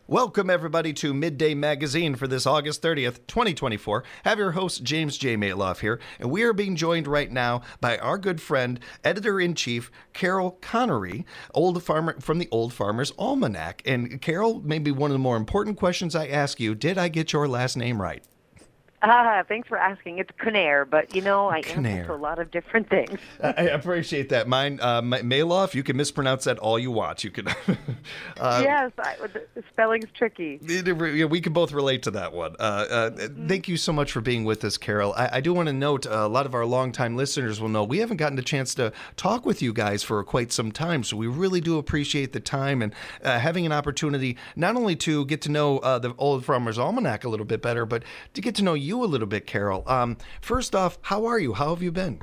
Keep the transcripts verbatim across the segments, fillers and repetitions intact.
Welcome, everybody, to Midday Magazine for this August thirtieth, twenty twenty-four. Have your host, James J. Maloff here, and we are being joined right now by our good friend, Editor-in-Chief, Carol Connery, old farmer from the Old Farmer's Almanac. And Carol, maybe one of the more important questions I ask you, did I get your last name right? Ah, thanks for asking. It's Conair, but you know, I Conair. answer to a lot of different things. I appreciate that. Mine, uh, Maloff, you can mispronounce that all you want. You can. uh, yes, I, the spelling's tricky. It, it, we can both relate to that one. Uh, uh, mm-hmm. Thank you so much for being with us, Carol. I, I do want to note, uh, a lot of our longtime listeners will know we haven't gotten a chance to talk with you guys for quite some time, so we really do appreciate the time and uh, having an opportunity not only to get to know uh, the Old Farmer's Almanac a little bit better, but to get to know you a little bit, Carol. Um, first off, how are you? How have you been?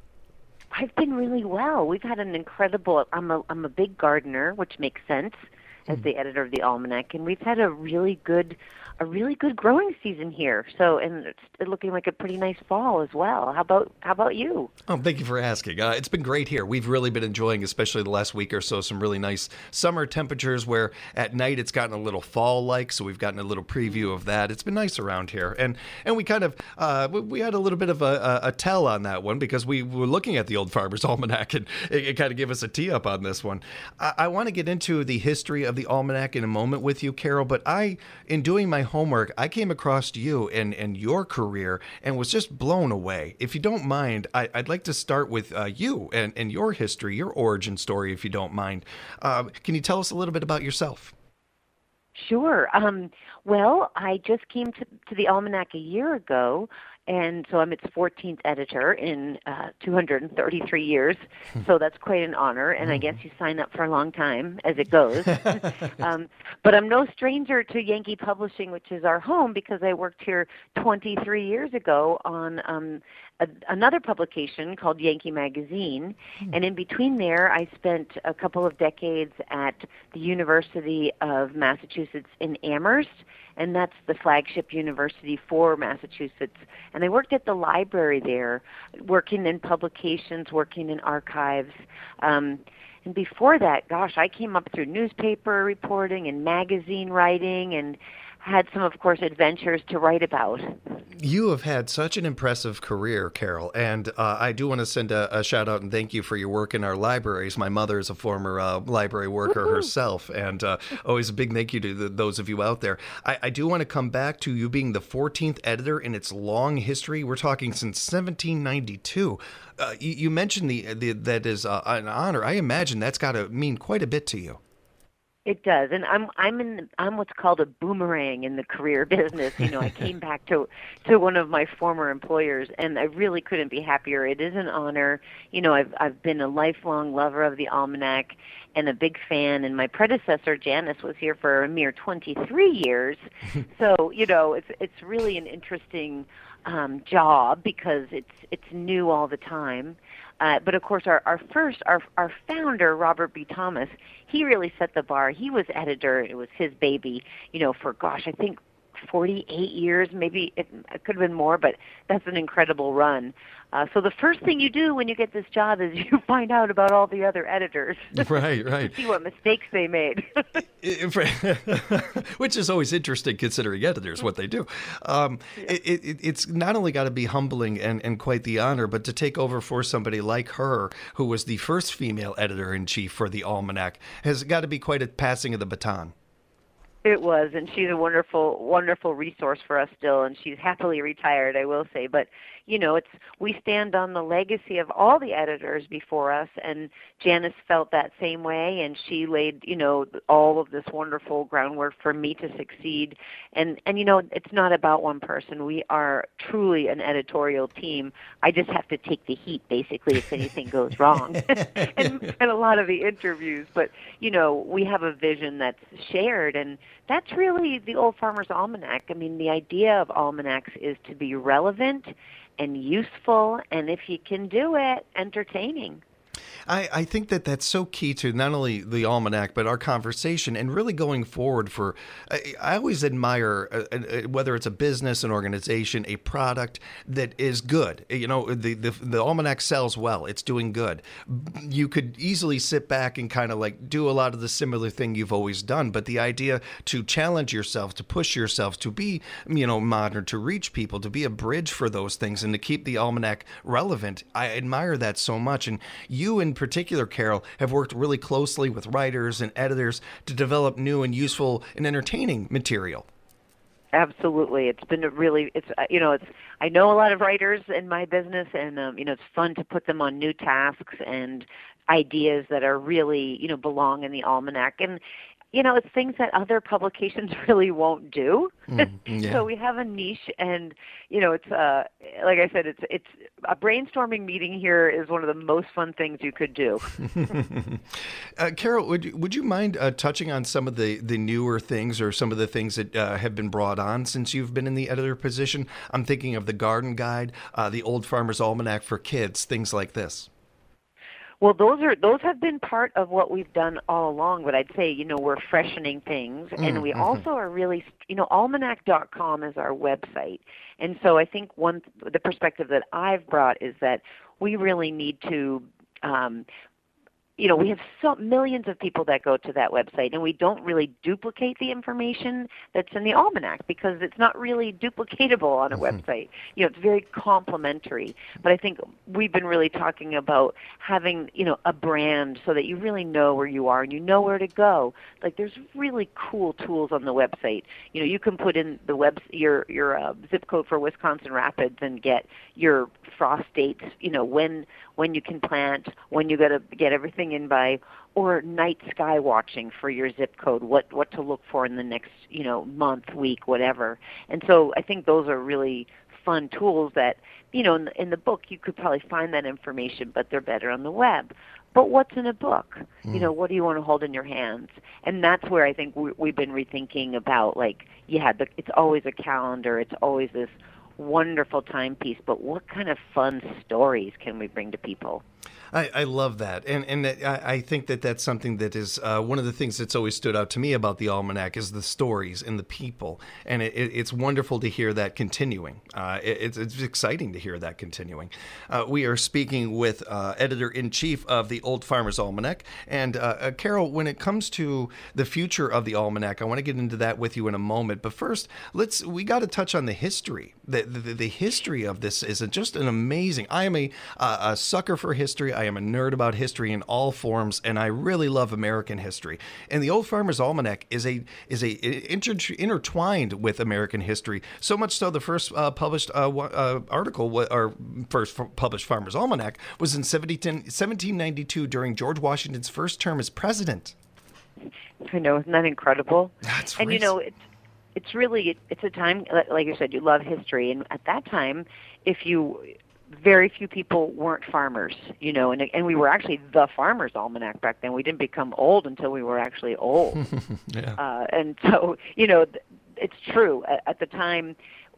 I've been really well. We've had an incredible, I'm a, I'm a big gardener, which makes sense as the editor of the Almanac, and we've had a really good, a really good growing season here. So, and it's looking like a pretty nice fall as well. How about, how about you? Oh, thank you for asking. Uh, it's been great here. We've really been enjoying, especially the last week or so, some really nice summer temperatures where at night it's gotten a little fall-like, so we've gotten a little preview of that. It's been nice around here. And and we kind of, uh, we, we had a little bit of a, a, a tell on that one because we were looking at the Old Farmer's Almanac and it, it kind of gave us a tee-up on this one. I, I want to get into the history of the Almanac in a moment with you, Carol, but I, in doing my homework, I came across you and, and your career and was just blown away. If you don't mind, I, I'd like to start with uh, you and, and your history, your origin story, if you don't mind. Uh, can you tell us a little bit about yourself? Sure. Um, well, I just came to, to the Almanac a year ago, and so I'm its fourteenth editor in uh, two hundred thirty-three years, so that's quite an honor, and I guess you sign up for a long time as it goes. um, but I'm no stranger to Yankee Publishing, which is our home, because I worked here twenty-three years ago on um, a, another publication called Yankee Magazine, and in between there I spent a couple of decades at the University of Massachusetts in Amherst, and that's the flagship university for Massachusetts. And I worked at the library there, working in publications, working in archives. Um, and before that, gosh, I came up through newspaper reporting and magazine writing and had some, of course, adventures to write about. You have had such an impressive career, Carol, and uh, I do want to send a, a shout out and thank you for your work in our libraries. My mother is a former uh, library worker Woo-hoo. herself, and uh, always a big thank you to the, those of you out there. I, I do want to come back to you being the fourteenth editor in its long history. We're talking since seventeen ninety-two. Uh, you, you mentioned the, the that is uh, an honor. I imagine that's got to mean quite a bit to you. It does, and I'm I'm in I'm what's called a boomerang in the career business. You know, I came back to to one of my former employers, and I really couldn't be happier. It is an honor. You know, I've I've been a lifelong lover of the Almanac and a big fan. And my predecessor Janice was here for a mere twenty-three years. So you know, it's it's really an interesting um, job because it's it's new all the time. Uh, but of course, our, our first, our our founder, Robert B. Thomas, he really set the bar. He was editor. It was his baby, you know, for, gosh, I think forty-eight years, maybe it, it could have been more, but that's an incredible run. Uh, so the first thing you do when you get this job is you find out about all the other editors. Right, right. See what mistakes they made. Which is always interesting considering editors, what they do. Um, yeah. it, it, it's not only got to be humbling and, and quite the honor, but to take over for somebody like her, who was the first female editor-in-chief for the Almanac, has got to be quite a passing of the baton. It was, and she's a wonderful, wonderful resource for us still, and she's happily retired, I will say. But, you know, it's we stand on the legacy of all the editors before us, and Janice felt that same way, and she laid, you know, all of this wonderful groundwork for me to succeed. And, and you know, it's not about one person. We are truly an editorial team. I just have to take the heat, basically, if anything goes wrong, and, and a lot of the interviews. But, you know, we have a vision that's shared, and that's really the Old Farmer's Almanac. I mean, the idea of almanacs is to be relevant and useful, and if you can do it, entertaining. I, I think that that's so key to not only the almanac, but our conversation and really going forward for, I, I always admire uh, uh, whether it's a business, an organization, a product that is good. You know, the, the, the almanac sells well. It's doing good. You could easily sit back and kind of like do a lot of the similar thing you've always done. But the idea to challenge yourself, to push yourself, to be, you know, modern, to reach people, to be a bridge for those things and to keep the almanac relevant. I admire that so much. And you in particular, Carol, have worked really closely with writers and editors to develop new and useful and entertaining material. Absolutely, it's been a really it's uh, you know it's I know a lot of writers in my business, and um, you know it's fun to put them on new tasks and ideas that are really you know belong in the almanac. And you know, it's things that other publications really won't do. Mm, yeah. So we have a niche, and you know, it's uh, like I said, it's it's a brainstorming meeting here is one of the most fun things you could do. uh, Carol, would you, would you mind uh, touching on some of the, the newer things or some of the things that uh, have been brought on since you've been in the editor position? I'm thinking of the Garden Guide, uh, the Old Farmer's Almanac for Kids, things like this. Well, those are those have been part of what we've done all along, but I'd say, you know, we're freshening things, and we mm-hmm. also are really, you know, almanac dot com is our website. And so I think one the perspective that I've brought is that we really need to um, you know, we have so millions of people that go to that website, and we don't really duplicate the information that's in the almanac because it's not really duplicatable on a mm-hmm. website. You know, it's very complementary. But I think we've been really talking about having, you know, a brand so that you really know where you are and you know where to go. Like, there's really cool tools on the website. You know, you can put in the web your your uh, zip code for Wisconsin Rapids and get your frost dates. You know, when when you can plant, when you got to get everything in by, or night sky watching for your zip code, what what to look for in the next, you know, month, week, whatever. And so I think those are really fun tools that, you know, in the, in the book you could probably find that information, but they're better on the web. But what's in a book? Mm. You know, what do you want to hold in your hands? And that's where I think we, we've been rethinking about, like, yeah, the, it's always a calendar, it's always this wonderful timepiece, but what kind of fun stories can we bring to people? I, I love that, and and I, I think that that's something that is uh, one of the things that's always stood out to me about the almanac is the stories and the people, and it, it, it's wonderful to hear that continuing. Uh, it, it's, it's exciting to hear that continuing. Uh, we are speaking with uh, editor-in-chief of the Old Farmer's Almanac, and uh, uh, Carol, when it comes to the future of the almanac, I want to get into that with you in a moment. But first, let's we got to touch on the history. The, the the history of this is just an amazing. I am a uh, a sucker for history. I am a nerd about history in all forms, and I really love American history. And the Old Farmer's Almanac is a is a inter- intertwined with American history. So much so, the first uh, published uh, uh, article, or first published Farmer's Almanac, was in seventeen ninety-two during George Washington's first term as president. I know, isn't that incredible? That's and crazy. You know, it's it's really it's a time, like you said, you love history, and at that time, if you very few people weren't farmers, you know, and and we were actually the Farmer's Almanac back then. We didn't become old until we were actually old. yeah. uh, and so, you know, it's true. At, at the time,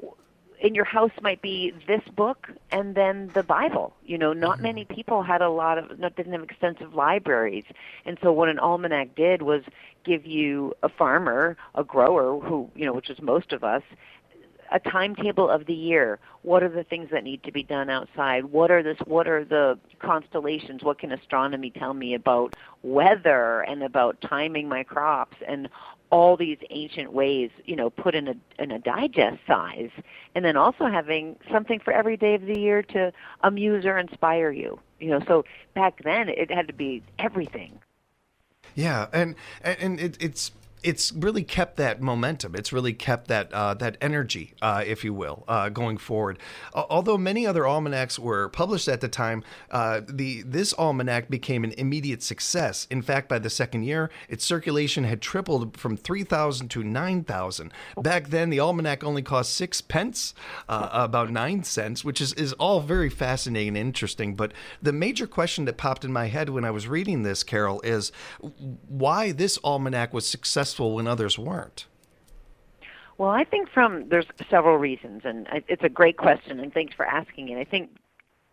in your house might be this book and then the Bible. You know, not mm-hmm. many people had a lot of, not didn't have extensive libraries. And so what an almanac did was give you a farmer, a grower, who, you know, which is most of us, a timetable of the year. What are the things that need to be done outside? What are this? What are the constellations? What can astronomy tell me about weather and about timing my crops and all these ancient ways, you know, put in a in a digest size, and then also having something for every day of the year to amuse or inspire you. You know, so back then it had to be everything. Yeah, and and it, it's. It's really kept that momentum. It's really kept that uh, that energy, uh, if you will, uh, going forward. Uh, although many other almanacs were published at the time, uh, the this almanac became an immediate success. In fact, by the second year, its circulation had tripled from three thousand to nine thousand. Back then, the almanac only cost six pence, uh, about nine cents, which is, is all very fascinating and interesting. But the major question that popped in my head when I was reading this, Carol, is why this almanac was successful when others weren't? Well, I think from there's several reasons, and it's a great question, and thanks for asking it. I think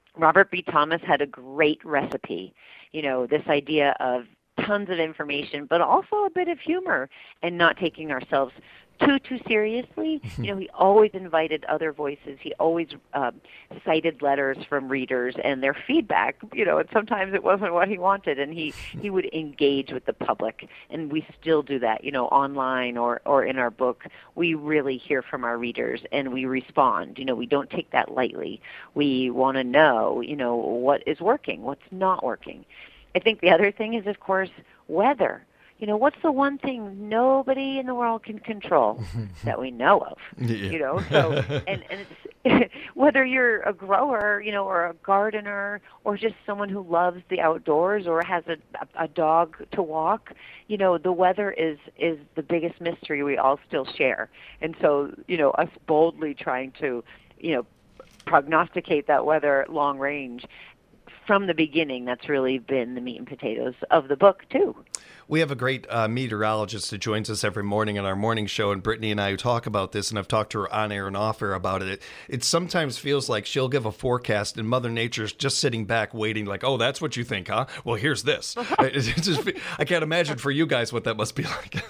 Robert B. Thomas had a great recipe. You know, this idea of tons of information, but also a bit of humor and not taking ourselves too, too seriously. You know, he always invited other voices. He always um, cited letters from readers and their feedback, you know, and sometimes it wasn't what he wanted, and he, he would engage with the public, and we still do that, you know, online or, or in our book. We really hear from our readers, and we respond. You know, we don't take that lightly. We want to know, you know, what is working, what's not working. I think the other thing is, of course, weather. You know, what's the one thing nobody in the world can control that we know of? Yeah. You know, so and and it's whether you're a grower, you know, or a gardener, or just someone who loves the outdoors or has a a dog to walk, you know, the weather is is the biggest mystery we all still share. And so, you know, us boldly trying to, you know, prognosticate that weather long range from the beginning, that's really been the meat and potatoes of the book too. We have a great uh, meteorologist who joins us every morning on our morning show, and Brittany and I talk about this, and I've talked to her on air and off air about it. It, it sometimes feels like she'll give a forecast, and Mother Nature's just sitting back waiting like, oh, that's what you think, huh? Well, here's this. It's just, I can't imagine for you guys what that must be like.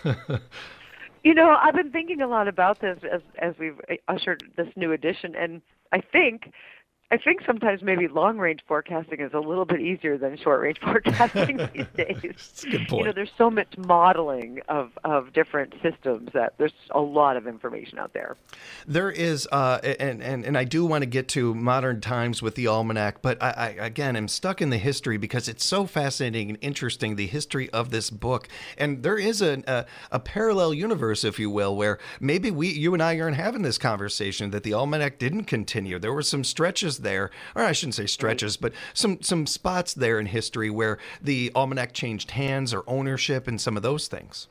You know, I've been thinking a lot about this as, as we've ushered this new edition, and I think I think sometimes maybe long-range forecasting is a little bit easier than short-range forecasting these days. That's a good point. You know, there's so much modeling of, of different systems that there's a lot of information out there. There is, uh, and, and, and I do want to get to modern times with the Almanac, but I, I again, I'm stuck in the history because it's so fascinating and interesting, the history of this book. And there is a, a, a parallel universe, if you will, where maybe we, you and I aren't having this conversation, that the Almanac didn't continue. There were some stretches there, or I shouldn't say stretches, but some some spots there in history where the Almanac changed hands or ownership and some of those things.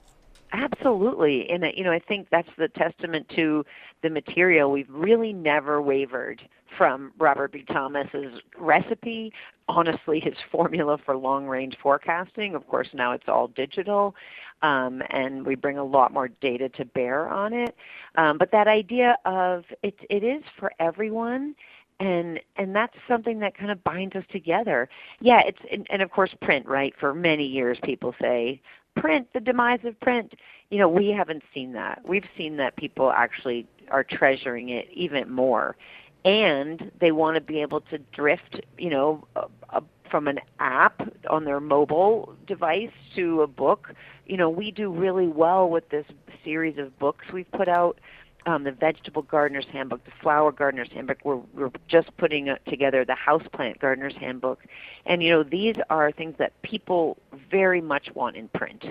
Absolutely. And, you know, I think that's the testament to the material. We've really never wavered from Robert B. Thomas's recipe, honestly, his formula for long-range forecasting. Of course, now it's all digital, um, and we bring a lot more data to bear on it. Um, but that idea of it, it is for everyone. And and that's something that kind of binds us together. Yeah, it's and, and of course print, right? For many years people say, print, the demise of print. You know, we haven't seen that. We've seen that people actually are treasuring it even more. And they want to be able to drift, you know, a, a, from an app on their mobile device to a book. You know, we do really well with this series of books we've put out. Um, the Vegetable Gardener's Handbook, the Flower Gardener's Handbook. We're, we're just putting together the Houseplant Gardener's Handbook. And, you know, these are things that people very much want in print.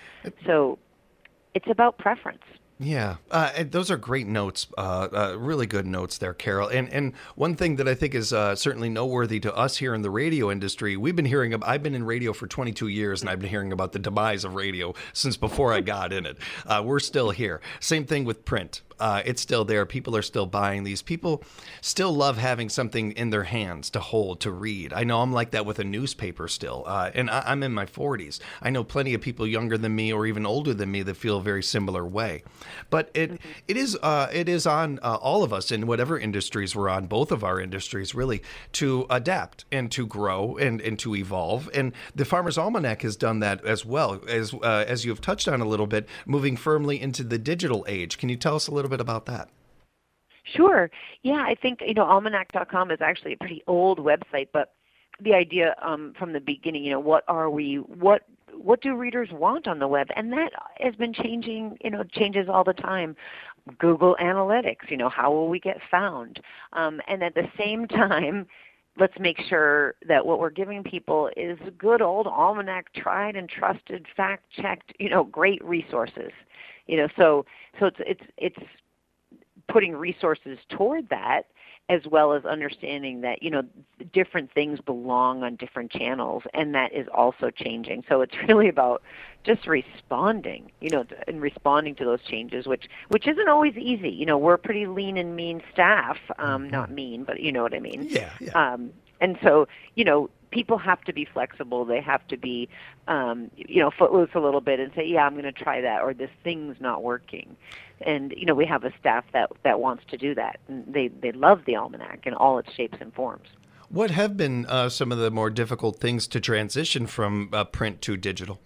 So it's about preference. Yeah, uh, and those are great notes, uh, uh, really good notes there, Carol. And and one thing that I think is uh, certainly noteworthy to us here in the radio industry, we've been hearing, about, I've been in radio for twenty-two years, and I've been hearing about the demise of radio since before I got in it. Uh, we're still here. Same thing with print. Uh, it's still there. People are still buying these. People still love having something in their hands to hold, to read. I know I'm like that with a newspaper still, uh, and I, I'm in my forties. I know plenty of people younger than me or even older than me that feel a very similar way. But it mm-hmm. it is uh, it is on uh, all of us in whatever industries we're on, both of our industries really, to adapt and to grow and, and to evolve. And the Farmer's Almanac has done that as well, as uh, as you have touched on a little bit, moving firmly into the digital age. Can you tell us a little bit about that? Sure. Yeah, I think, you know, almanac dot com is actually a pretty old website, but the idea um, from the beginning, you know, what are we, what what do readers want on the web? And that has been changing, you know, changes all the time. Google Analytics, you know, how will we get found? Um, and at the same time, let's make sure that what we're giving people is good old Almanac, tried and trusted, fact-checked, you know, great resources. You know, so so it's it's it's putting resources toward that, as well as understanding that, you know, different things belong on different channels, and that is also changing. So it's really about just responding, you know, and responding to those changes, which which isn't always easy. You know, we're a pretty lean and mean staff, um, not mean, but you know what I mean. Yeah. yeah. Um, and so, you know, people have to be flexible. They have to be, um, you know, footloose a little bit and say, yeah, I'm going to try that, or this thing's not working. And, you know, we have a staff that, that wants to do that. And they, they love the Almanac in all its shapes and forms. What have been uh, some of the more difficult things to transition from uh, print to digital?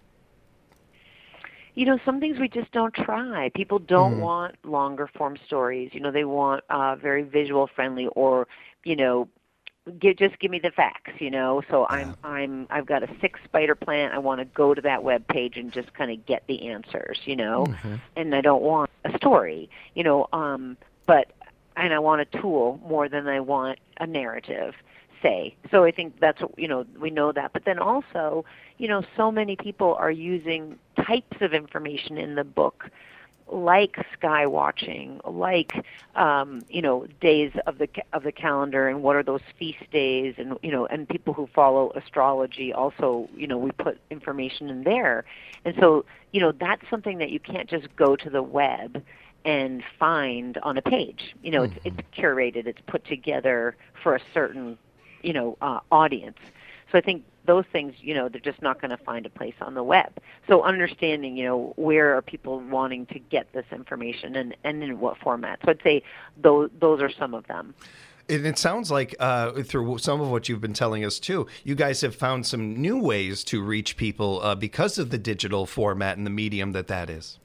You know, some things we just don't try. People don't Mm. want longer form stories. You know, they want uh, very visual friendly, or, you know, give, just give me the facts. You know, so Yeah. I'm I'm I've got a six spider plant. I want to go to that web page and just kind of get the answers. You know, Hmm. and I don't want a story. You know, um, but and I want a tool more than I want a narrative. Say. So I think that's what, you know, we know that. But then also, you know, so many people are using types of information in the book, like sky watching, like um, you know, days of the ca- of the calendar, and what are those feast days, and you know, and people who follow astrology also, you know, we put information in there, and so you know, that's something that you can't just go to the web and find on a page. You know, it's it's curated, it's put together for a certain, you know, uh, audience. So I think those things, you know, they're just not going to find a place on the web. So understanding, you know, where are people wanting to get this information, and, and in what format. So I'd say those those are some of them. And it sounds like uh, through some of what you've been telling us too, you guys have found some new ways to reach people uh, because of the digital format and the medium that that is.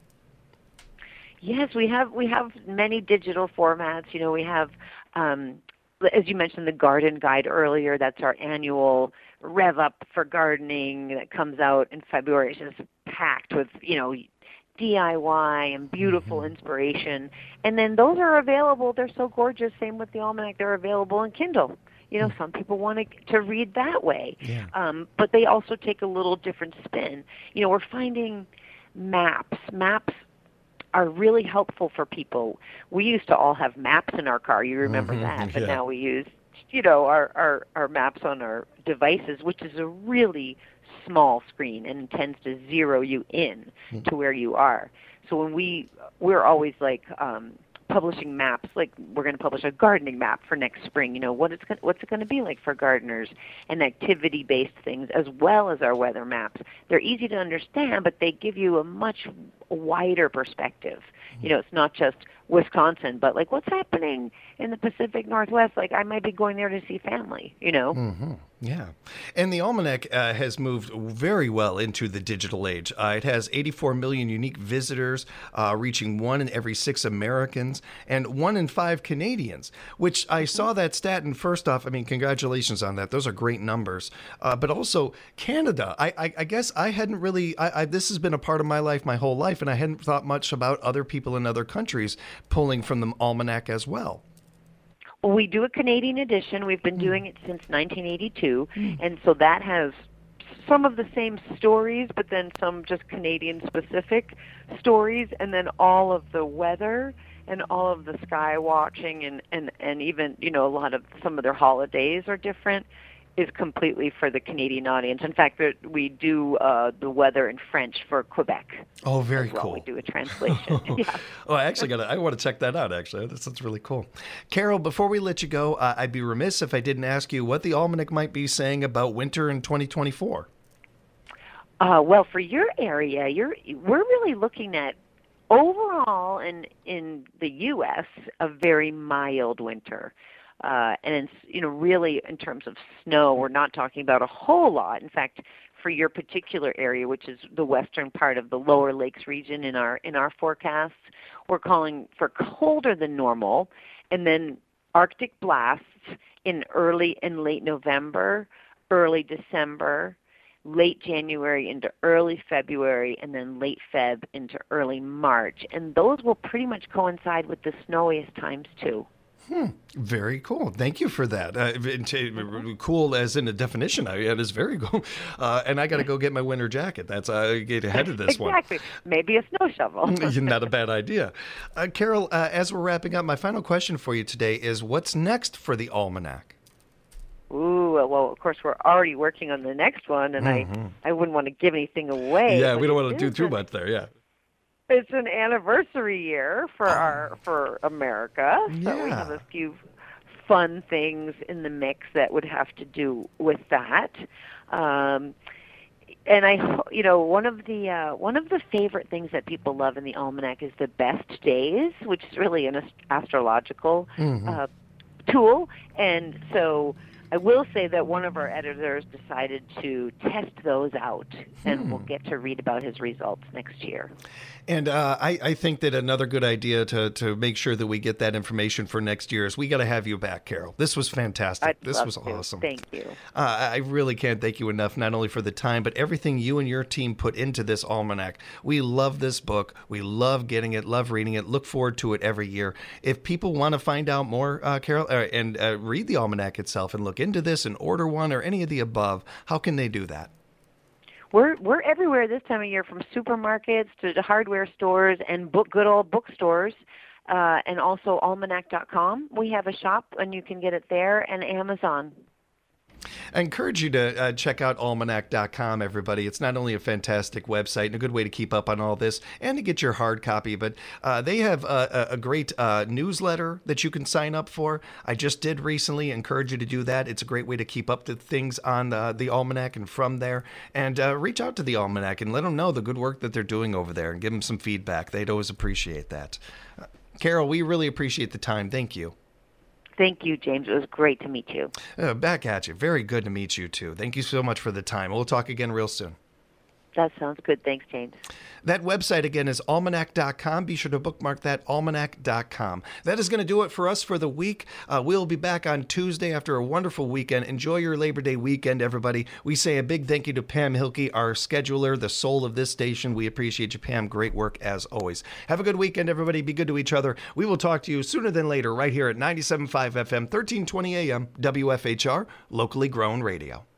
Yes, we have we have many digital formats. You know, we have, um, as you mentioned, the garden guide earlier. That's our annual rev up for gardening that comes out in February. It's just packed with, you know, D I Y and beautiful inspiration. And then those are available. They're so gorgeous. Same with the almanac. They're available in Kindle. You know, some people want to, to read that way. Yeah. Um, but they also take a little different spin. You know, we're finding maps. Maps are really helpful for people. We used to all have maps in our car. You remember Mhm, that. But yeah. now we use, you know, our, our, our maps on our devices, which is a really small screen and tends to zero you in to where you are. So when we, we're always like um, publishing maps, like we're going to publish a gardening map for next spring. You know, what it's going, what's it going to be like for gardeners, and activity-based things, as well as our weather maps. They're easy to understand, but they give you a much wider perspective. You know, it's not just Wisconsin, but like what's happening in the Pacific Northwest. Like I might be going there to see family, you know. Hmm. Yeah. And the Almanac uh, has moved very well into the digital age. Uh, it has eighty-four million unique visitors, uh, reaching one in every six Americans and one in five Canadians, which I saw that stat. And first off, I mean, congratulations on that. Those are great numbers. Uh, but also Canada. I, I, I guess I hadn't really, I, I, this has been a part of my life my whole life, and I hadn't thought much about other people in other countries pulling from the Almanac as well. Well, we do a Canadian edition. We've been doing it since nineteen eighty-two, and so that has some of the same stories, but then some just Canadian-specific stories, and then all of the weather and all of the sky watching, and, and, and even, you know, a lot of some of their holidays are different, is completely for the Canadian audience. In fact, there- we do uh, the weather in French for Quebec. Oh, very as well. cool. We do a translation. Yeah. Oh, I actually got to, I want to check that out, actually. That sounds really cool. Carol, before we let you go, uh, I'd be remiss if I didn't ask you what the Almanac might be saying about winter in twenty twenty-four. Uh, well, for your area, you're we're really looking at overall in in the U S a very mild winter. Uh, and it's, you know, really in terms of snow, we're not talking about a whole lot. In fact, for your particular area, which is the western part of the lower lakes region in our in our forecasts, we're calling for colder than normal, and then Arctic blasts in early and late November, early December, late January into early February, and then late Feb into early March. And those will pretty much coincide with the snowiest times too. Hmm. Very cool. Thank you for that. Uh, it- cool as in a definition. I It is very cool. Uh, and I got to go get my winter jacket. That's I get ahead of this one. Exactly. Maybe a snow shovel. Not a bad idea. Uh, Carol, uh, as we're wrapping up, my final question for you today is what's next for the Almanac? Ooh, well, of course, we're already working on the next one, and Mhm. I, I wouldn't want to give anything away. Yeah, but we don't it want to do is too an- much there. Yeah. It's an anniversary year for our for America, so we Yeah. have a few fun things in the mix that would have to do with that. Um, and I, ho- you know, one of the uh, one of the favorite things that people love in the almanac is the best days, which is really an ast- astrological Mhm. uh, tool. And so I will say that one of our editors decided to test those out, and Hmm. we'll get to read about his results next year. And uh, I, I think that another good idea to, to make sure that we get that information for next year is we got to have you back, Carol. This was fantastic. I'd this love was to. awesome. Thank you. Uh, I really can't thank you enough, not only for the time, but everything you and your team put into this almanac. We love this book. We love getting it, love reading it, look forward to it every year. If people want to find out more, uh, Carol, uh, and uh, read the almanac itself and look into this and order one or any of the above, how can they do that? We're we're everywhere this time of year, from supermarkets to the hardware stores and book good old bookstores, uh, and also almanac dot com. We have a shop, and you can get it there, and Amazon. I encourage you to uh, check out almanac dot com, everybody. It's not only a fantastic website and a good way to keep up on all this and to get your hard copy, but uh, they have a, a great uh, newsletter that you can sign up for. I just did recently. Encourage you to do that. It's a great way to keep up to things on uh, the Almanac and from there. And uh, reach out to the Almanac and let them know the good work that they're doing over there and give them some feedback. They'd always appreciate that. Uh, Carol, we really appreciate the time. Thank you. Thank you, James. It was great to meet you. Uh, back at you. Very good to meet you, too. Thank you so much for the time. We'll talk again real soon. That sounds good. Thanks, James. That website, again, is almanac dot com. Be sure to bookmark that, almanac dot com. That is going to do it for us for the week. Uh, we'll be back on Tuesday after a wonderful weekend. Enjoy your Labor Day weekend, everybody. We say a big thank you to Pam Hilke, our scheduler, the soul of this station. We appreciate you, Pam. Great work, as always. Have a good weekend, everybody. Be good to each other. We will talk to you sooner than later right here at ninety-seven point five F M, thirteen twenty A M, W F H R, locally grown radio.